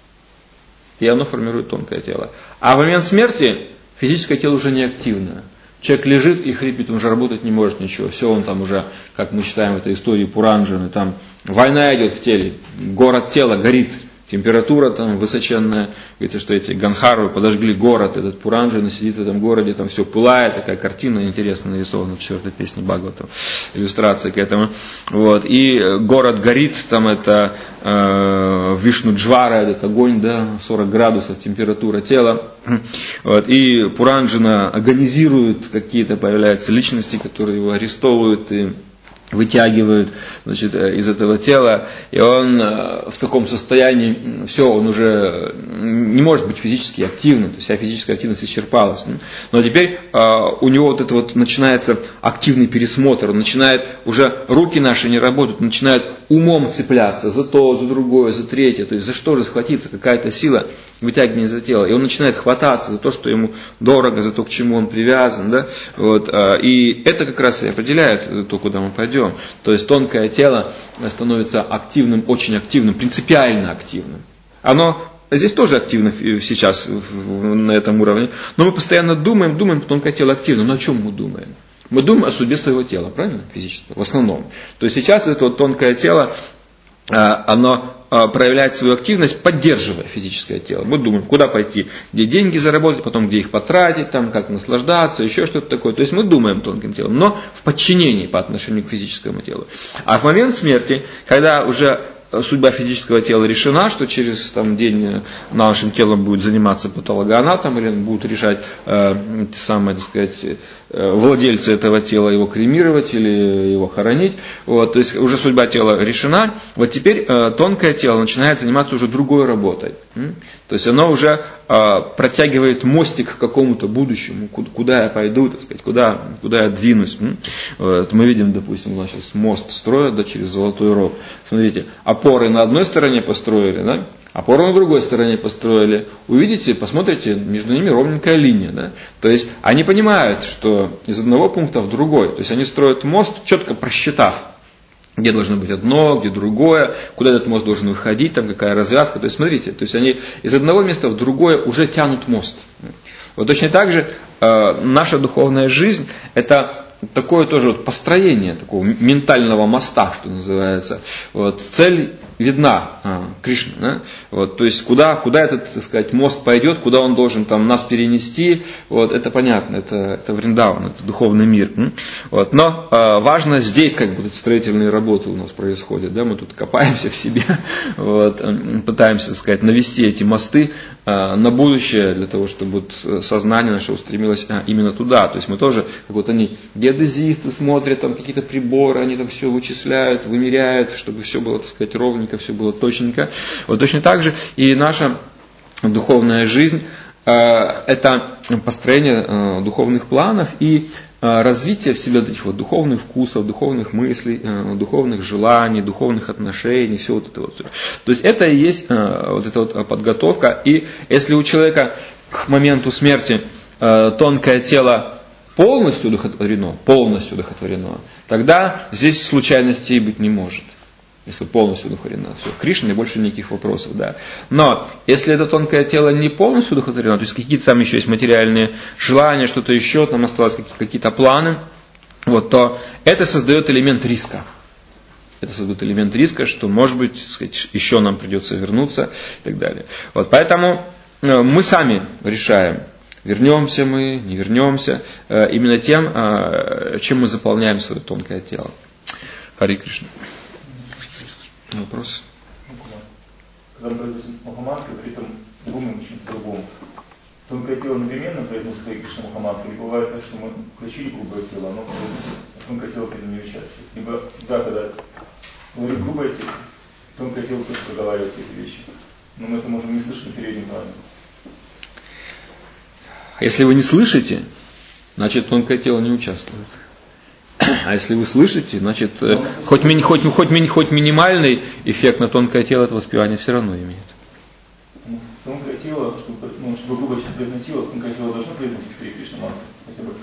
и оно формирует тонкое тело. А в момент смерти физическое тело уже не активно. Человек лежит и хрипит, он уже работать не может ничего. Все, он там уже, как мы читаем в этой истории Пуранджаны, там война идет в теле, город тела горит. Температура там высоченная, говорится, что эти ганхарвы подожгли город, этот Пуранджана сидит в этом городе, там все пылает, такая картина интересно нарисована в четвертой песне Бхагавата, иллюстрация к этому. Вот. И город горит, там это э, Вишну-джвара, этот огонь, да, сорок градусов температура тела. Вот. И Пуранджана агонизирует, какие-то появляются личности, которые его арестовывают и вытягивают, значит, из этого тела, и он в таком состоянии, все, он уже не может быть физически активным, то есть вся физическая активность исчерпалась. Но теперь у него вот это вот начинается активный пересмотр, он начинает, уже руки наши не работают, начинают умом цепляться за то, за другое, за третье, то есть за что же схватиться, какая-то сила вытягивания за тело, и он начинает хвататься за то, что ему дорого, за то, к чему он привязан, да, вот, и это как раз и определяет то, куда мы пойдем. То есть тонкое тело становится активным, очень активным, принципиально активным. Оно здесь тоже активно сейчас на этом уровне, но мы постоянно думаем, думаем, тонкое тело активно. Но о чем мы думаем? Мы думаем о судьбе своего тела, правильно? Физического, в основном. То есть сейчас это вот тонкое тело, оно проявляет свою активность, поддерживая физическое тело. Мы думаем, куда пойти, где деньги заработать, потом где их потратить, там, как наслаждаться, еще что-то такое. То есть мы думаем тонким телом, но в подчинении по отношению к физическому телу. А в момент смерти, когда уже судьба физического тела решена, что через там, день нашим телом будет заниматься патологоанатом, или будут решать э, те самые, так сказать, э, владельцы этого тела, его кремировать или его хоронить. Вот, то есть уже судьба тела решена. Вот теперь э, тонкое тело начинает заниматься уже другой работой. М? То есть оно уже э, протягивает мостик к какому-то будущему, куда я пойду, так сказать, куда, куда я двинусь. М? Вот, мы видим, допустим, у нас сейчас мост строят, да, через Золотой Рог. Смотрите, опоры на одной стороне построили, да, опору на другой стороне построили. Увидите, посмотрите, между ними ровненькая линия. Да? То есть они понимают, что из одного пункта в другой. То есть они строят мост, четко просчитав, где должно быть одно, где другое, куда этот мост должен выходить, там какая развязка. То есть смотрите, то есть они из одного места в другое уже тянут мост. Вот точно так же э, наша духовная жизнь – это такое тоже вот построение такого ментального моста, что называется. Вот, цель видна, а, Кришна. Да? Вот, то есть куда, куда этот, так сказать, мост пойдет, куда он должен там, нас перенести, вот, это понятно, это, это Вриндаван, это духовный мир. Вот, но а, важно здесь, как бы, строительные работы у нас происходят. Да? Мы тут копаемся в себе, вот, пытаемся, так сказать, навести эти мосты а, на будущее, для того, чтобы вот, сознание наше устремилось а, именно туда. То есть мы тоже, как вот они, геодезисты смотрят, там какие-то приборы, они там все вычисляют, вымеряют, чтобы все было, так сказать, ровненько, все было точненько. Вот точно так же и наша духовная жизнь э, это построение э, духовных планов и э, развитие в себе вот этих вот духовных вкусов, духовных мыслей, э, духовных желаний, духовных отношений, все вот это вот. То есть это и есть э, вот эта вот подготовка. И если у человека к моменту смерти э, тонкое тело полностью удовлетворено, полностью удовлетворено, тогда здесь случайностей быть не может. Если полностью удовлетворено. Все, Кришна и больше никаких вопросов. Да. Но если это тонкое тело не полностью удовлетворено, то есть какие-то там еще есть материальные желания, что-то еще, там осталось какие-то планы, вот, то это создает элемент риска. Это создает элемент риска, что, может быть, так сказать, еще нам придется вернуться и так далее. Вот, поэтому мы сами решаем, вернемся мы, не вернемся, именно тем, чем мы заполняем свое тонкое тело. Хари Кришна. Вопрос? Когда мы произносим Махамантру, при этом думаем о чем-то другом. Тонкое тело одновременно произносит Хари Кришна Махамантру, и бывает так, что мы включили грубое тело, оно а тонкое тело при этом не участвует. Либо всегда, когда говорим грубое тело, тонкое тело тоже проговаривает эти вещи. Но мы это можем не слышать на переднем плане. Если вы не слышите, значит тонкое тело не участвует. А если вы слышите, значит Но, хоть, ми, хоть, хоть, ми, хоть минимальный эффект на тонкое тело это воспевание все равно имеет. Ну, тонкое тело, чтобы, ну, чтобы грубо произносило, тонкое тело должно произносить Хари Кришна мантру хотя бы.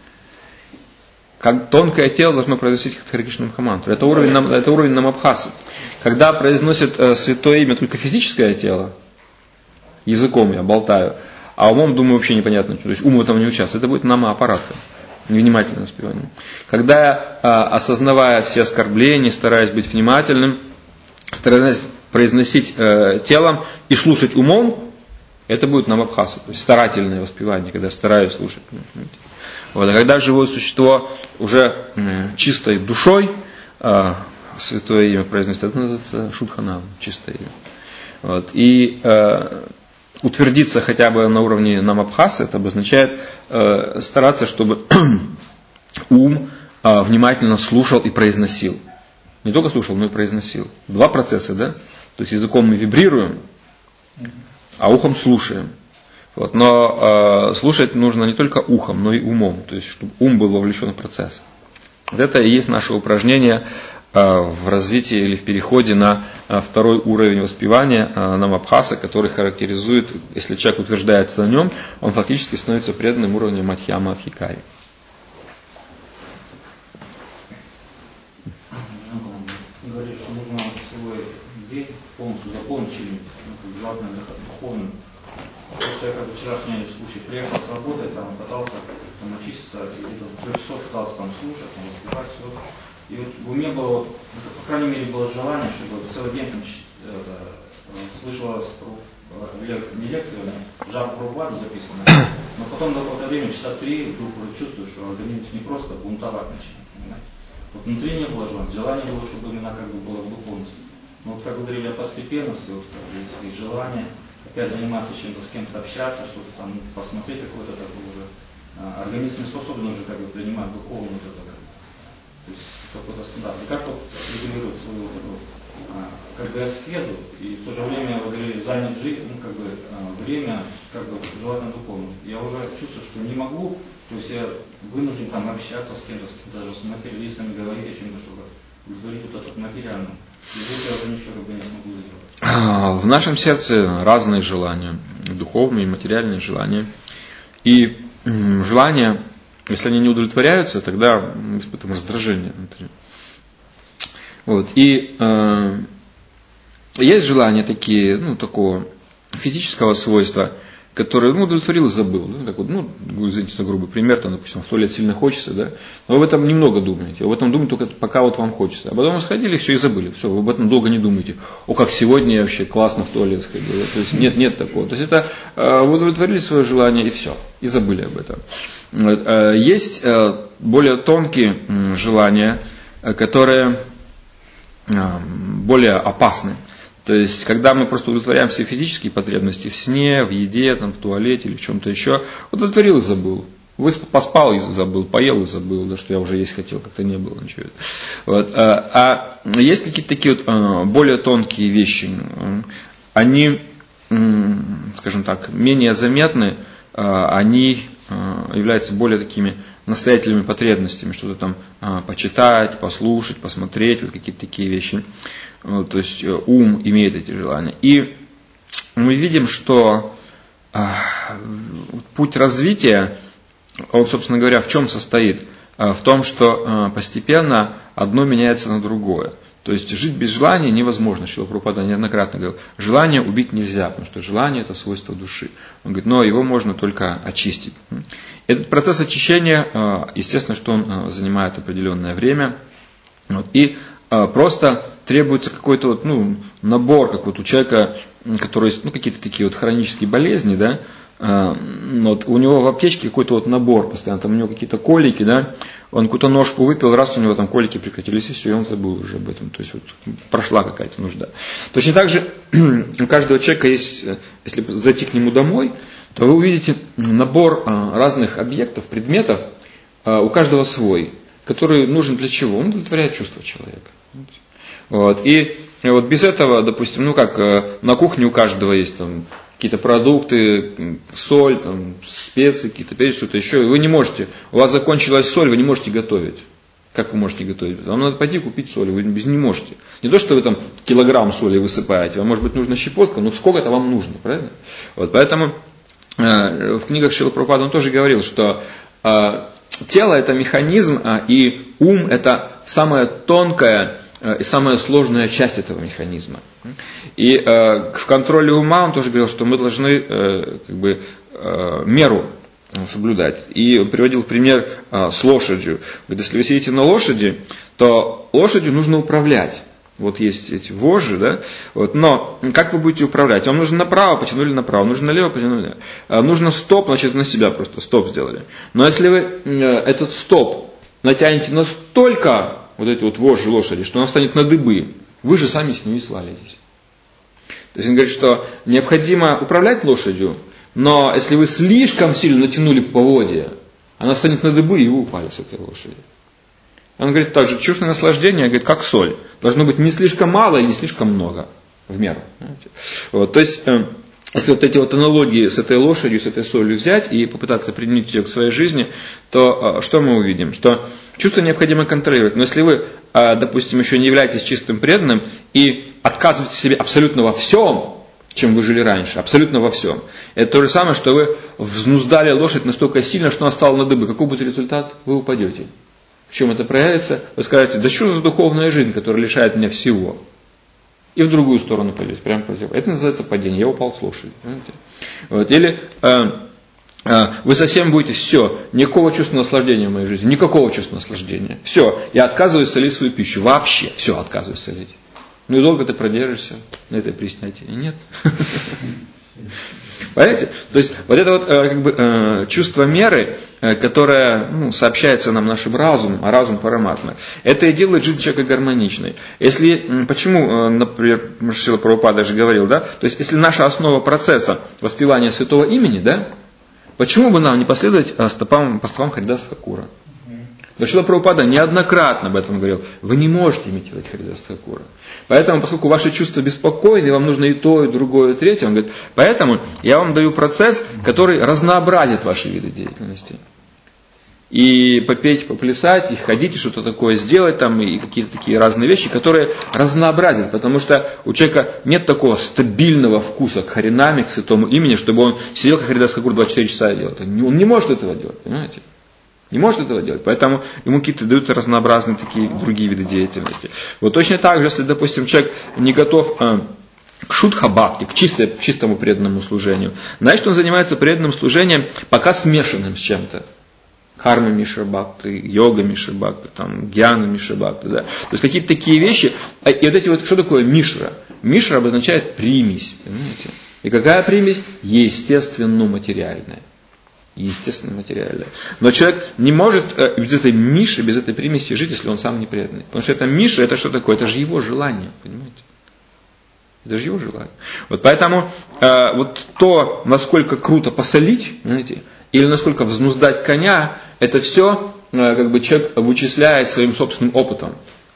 Как тонкое тело должно произносить Хари Кришна Махамантру. Это уровень, это уровень намабхасы. Когда произносит э, святое имя только физическое тело, языком я болтаю, а умом думаю вообще непонятно, то есть ум в этом не участвует, это будет нама-аппаратка, невнимательное воспевание. Когда я, э, осознавая все оскорбления, стараюсь быть внимательным, стараюсь произносить э, телом и слушать умом, это будет намабхаса, то есть старательное воспевание, когда я стараюсь слушать. Вот. А когда живое существо уже э, чистой душой, э, святое имя произносит, это называется шудханам, чистое имя. Вот. И э, утвердиться хотя бы на уровне намабхасы, это обозначает э, стараться, чтобы ум э, внимательно слушал и произносил. Не только слушал, но и произносил. Два процесса, да? То есть языком мы вибрируем, а ухом слушаем. Вот. Но э, слушать нужно не только ухом, но и умом, то есть чтобы ум был вовлечен в процесс. Вот это и есть наше упражнение э, в развитии или в переходе на э, второй уровень воспевания э, намабхаса, который характеризует, если человек утверждается на нем, он фактически становится преданным уровнем Мадхьяма Адхикари. Говорит, что нужно свой день полностью заполнить чем-нибудь, желательно духовным. Просто я как бы вчерашний случай приехал с работы, там пытался там, очиститься, где-то трех часов пытался там слушать, там, воспевать все. И вот у меня было, вот, по крайней мере, было желание, чтобы целый день там, это, слышалось не лекция, а Жар Прабхупады записано. Но потом до какого-то времени, часа три, вдруг уже чувствую, что организм не просто бунтовать начинает, понимаете? Вот внутри не было желания, желание было, чтобы именно как бы было в духовности. Но вот как говорили о постепенности, вот, как бы, если желание опять заниматься чем-то, с кем-то общаться, что-то там посмотреть, какой-то такой уже а, организм не способен уже как бы принимать духовно вот это, как бы, то есть какой-то стандарт. И как вот регулировать свою вот эту, а, как бы аскезу и в то же время, вы говорили, занять жизнь, ну как бы а, время, как бы желательно духовно. Я уже чувствую, что не могу, то есть я вынужден там общаться с кем-то, с кем-то даже с материалистами говорить о чем-то, чтобы удовлетворить вот этот материальный. И здесь я уже ничего как бы не смогу сделать. В нашем сердце разные желания, духовные и материальные желания. И желания, если они не удовлетворяются, тогда мы испытываем раздражение внутри. Вот. И э, есть желания такие, ну, такого физического свойства, который, ну, удовлетворил и забыл. Да, как вот, ну, извините за грубый пример, там, допустим, в туалет сильно хочется, да, но вы об этом немного думаете, об этом думаете только пока вот вам хочется. А потом вы сходили, все, и забыли, все, вы об этом долго не думаете. О, как сегодня я вообще классно в туалет сходил. Да? То есть нет, нет такого. То есть это э, вы удовлетворили свое желание и все, и забыли об этом. Э, есть э, более тонкие э, желания, э, которые э, более опасны. То есть, когда мы просто удовлетворяем все физические потребности в сне, в еде, там, в туалете или в чем-то еще, удовлетворил и забыл. Вы поспал и забыл, поел и забыл, да, что я уже есть хотел, как-то не было ничего. Вот. А есть какие-то такие вот более тонкие вещи, они, скажем так, менее заметны, они являются более такими настоятельными потребностями, что-то там почитать, послушать, посмотреть, вот какие-то такие вещи. Вот, то есть ум имеет эти желания. И мы видим, что э, путь развития, он, собственно говоря, в чем состоит? Э, в том, что э, постепенно одно меняется на другое. То есть жить без желания невозможно. Шрила Прабхупада неоднократно говорил, желание убить нельзя, потому что желание это свойство души. Он говорит, но его можно только очистить. Этот процесс очищения, э, естественно, что он занимает определенное время. Вот, и э, просто требуется какой-то вот, ну, набор, как вот у человека, который есть, ну, какие-то такие вот хронические болезни, да, вот у него в аптечке какой-то вот набор постоянно, там у него какие-то колики, да, он какую-то ножку выпил, раз у него там колики прекратились, и все, и он забыл уже об этом, то есть вот прошла какая-то нужда. Точно так же у каждого человека есть, если зайти к нему домой, то вы увидите набор разных объектов, предметов, у каждого свой, который нужен для чего? Он удовлетворяет чувства человека. Вот. И вот без этого, допустим, ну как на кухне у каждого есть там какие-то продукты, соль, там, специи, какие-то перец, что-то еще. И вы не можете, у вас закончилась соль, вы не можете готовить. Как вы можете готовить? Вам надо пойти купить соль, вы без не можете. Не то, что вы там килограмм соли высыпаете, вам может быть нужна щепотка, но сколько-то вам нужно, правильно? Вот, поэтому э, в книгах Шрилы Прабхупады он тоже говорил, что э, тело это механизм, э, и ум это самая тонкая и самая сложная часть этого механизма. И э, в контроле ума он тоже говорил, что мы должны э, как бы, э, меру соблюдать. И он приводил пример э, с лошадью. Говорит, если вы сидите на лошади, то лошадью нужно управлять. Вот есть эти вожжи, да? Вот, но как вы будете управлять? Вам нужно направо, потянули направо, нужно налево, потянули налево. Нужно стоп, значит на себя просто стоп сделали. Но если вы э, этот стоп натянете настолько вот эти вот вожжи лошади, что она станет на дыбы, вы же сами с ней свалитесь. То есть он говорит, что необходимо управлять лошадью, но если вы слишком сильно натянули поводья, она станет на дыбы, и вы упали с этой лошади. Он говорит также, чувственное наслаждение, говорит, как соль. Должно быть не слишком мало и не слишком много, в меру. Вот, то есть, э, если вот эти вот аналогии с этой лошадью, с этой солью взять и попытаться применить ее к своей жизни, то э, что мы увидим? Что чувство необходимо контролировать. Но если вы, э, допустим, еще не являетесь чистым преданным и отказываете себе абсолютно во всем, чем вы жили раньше, абсолютно во всем, это то же самое, что вы взнуздали лошадь настолько сильно, что она стала на дыбы. Какой будет результат? Вы упадете. В чем это проявится? Вы скажете, да что за духовная жизнь, которая лишает меня всего? И в другую сторону пойдете, прямо против. Это называется падение. Я упал с лошади. Понимаете? Вот. Или э, э, вы совсем будете, все, никакого чувства наслаждения в моей жизни, никакого чувства наслаждения. Все, я отказываюсь солить свою пищу. Вообще, все, отказываюсь солить. Ну и долго ты продержишься на этой приснятии? Нет. Понимаете? То есть вот это вот э, как бы, э, чувство меры, э, которое ну, сообщается нам нашим разумом, а разум параматма, это и делает жизнь человека гармоничной. Если, э, почему, э, например, Шрила Прабхупада даже говорил, да, то есть если наша основа процесса воспевания святого имени, да, почему бы нам не последовать э, стопам, по стопам Харидаса Thakura? Но Шрила Прабхупада неоднократно об этом говорил. Вы не можете имитировать Харидаса Thakura. Поэтому, поскольку ваши чувства беспокойны, вам нужно и то, и другое, и третье, он говорит, поэтому я вам даю процесс, который разнообразит ваши виды деятельности. И попеть, поплясать, и ходить, и что-то такое сделать, там, и какие-то такие разные вещи, которые разнообразят. Потому что у человека нет такого стабильного вкуса к харинаме, к святому имени, чтобы он сидел, как Харидас Thakura, двадцать четыре часа и делал. Он не может этого делать, понимаете? Не может этого делать, поэтому ему какие-то дают разнообразные такие другие виды деятельности. Вот точно так же, если, допустим, человек не готов э, к шудха-бхакти, к чистой, чистому преданному служению, значит, он занимается преданным служением, пока смешанным с чем-то. Карма мишра-бхакти, йога мишра-бхакти, там, гьяна мишра-бхакти, да. То есть какие-то такие вещи. И вот эти вот, что такое мишра? Мишра обозначает примесь, понимаете? И какая примесь? Естественно-материальная. Естественно, материальное. Но человек не может э, без этой миши, без этой примеси жить, если он сам не преданный. Потому что эта миша, это что такое? Это же его желание, понимаете? Это же его желание. Вот поэтому э, вот то, насколько круто посолить, понимаете, или насколько взнуздать коня, это все э, как бы человек вычисляет своим собственным опытом.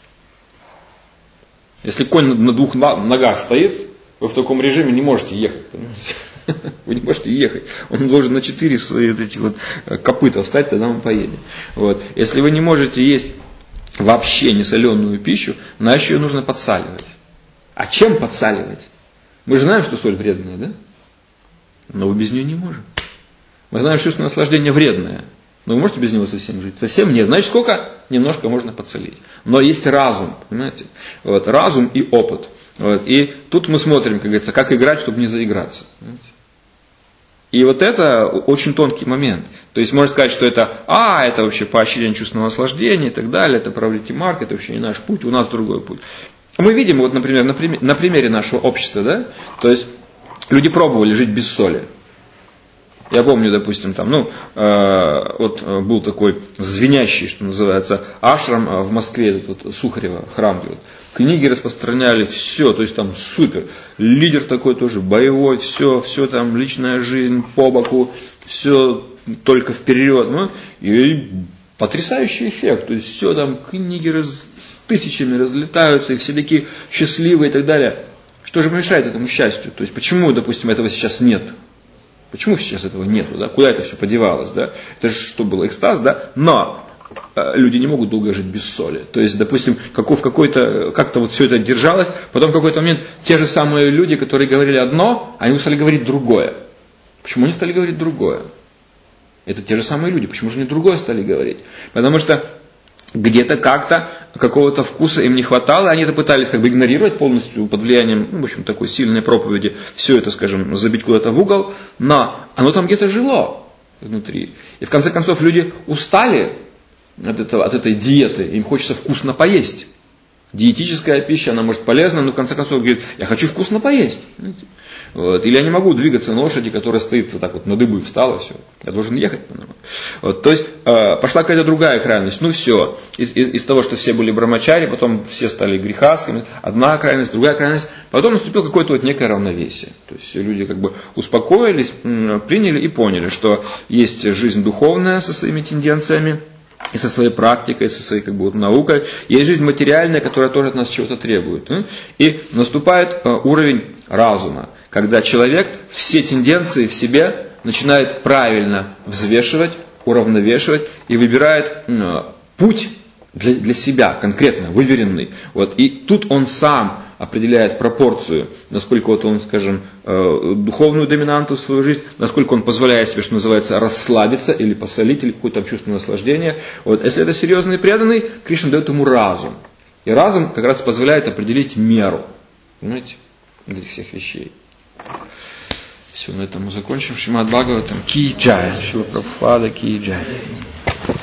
Если конь на, на двух ногах стоит, вы в таком режиме не можете ехать, понимаете? Вы не можете ехать. Он должен на четыре свои вот эти вот копыта встать, тогда он поедет. Вот. Если вы не можете есть вообще несоленую пищу, значит ее нужно подсаливать. А чем подсаливать? Мы же знаем, что соль вредная, да? Но вы без нее не можем. Мы знаем, что чувство наслаждения вредное. Но вы можете без него совсем жить? Совсем нет. Значит, сколько? Немножко можно подсолить. Но есть разум, понимаете? Вот. Разум и опыт. Вот. И тут мы смотрим, как говорится, как играть, чтобы не заиграться. Понимаете? И вот это очень тонкий момент. То есть можно сказать, что это, а, это вообще поощрение чувственного наслаждения и так далее, это правлите марк, это вообще не наш путь, у нас другой путь. Мы видим, вот, например, на примере, на примере нашего общества, да, то есть люди пробовали жить без соли. Я помню, допустим, там, ну, э, вот был такой звенящий, что называется, ашрам в Москве, этот вот Сухарева, храм, вот, книги распространяли, все, то есть там супер, лидер такой тоже, боевой, все, все там, личная жизнь по боку, все только вперед, ну, и потрясающий эффект, то есть все там, книги раз, тысячами разлетаются, и все такие счастливые и так далее. Что же мешает этому счастью? То есть почему, допустим, этого сейчас нет? Почему сейчас этого нету, да? Куда это все подевалось, да? Это же что было, экстаз, да? Но э, люди не могут долго жить без соли. То есть, допустим, каков, какой-то, как-то вот все это держалось, потом в какой-то момент те же самые люди, которые говорили одно, они стали говорить другое. Почему они стали говорить другое? Это те же самые люди, почему же они другое стали говорить? Потому что где-то как-то какого-то вкуса им не хватало, они это пытались как бы игнорировать полностью под влиянием, ну, в общем, такой сильной проповеди, все это, скажем, забить куда-то в угол, но оно там где-то жило внутри. И в конце концов люди устали от, этого, от этой диеты, им хочется вкусно поесть. Диетическая пища, она может полезна, но в конце концов говорит, я хочу вкусно поесть. Вот. Или я не могу двигаться на лошади, которая стоит вот так вот на дыбы, встала, все. Я должен ехать. Вот. То есть э, пошла какая-то другая крайность. Ну все, из, из, из того, что все были брамачари, потом все стали грехаскими, одна крайность, другая крайность. Потом наступило какое-то вот некое равновесие. То есть люди как бы успокоились, приняли и поняли, что есть жизнь духовная со своими тенденциями, и со своей практикой, и со своей как бы, вот, наукой. Есть жизнь материальная, которая тоже от нас чего-то требует. И наступает уровень разума, когда человек все тенденции в себе начинает правильно взвешивать, уравновешивать и выбирает путь для, для себя, конкретно, выверенный. Вот. И тут он сам определяет пропорцию, насколько вот он, скажем, духовную доминанту в свою жизнь, насколько он позволяет себе, что называется, расслабиться или посолить, или какое-то чувство наслаждения. Вот. Если это серьезный и преданный, Кришна дает ему разум. И разум как раз позволяет определить меру, понимаете, этих всех вещей. Все, на этом мы закончим. Шримад Бхагаватам ки джай. Шрила Прабхупада ки джай.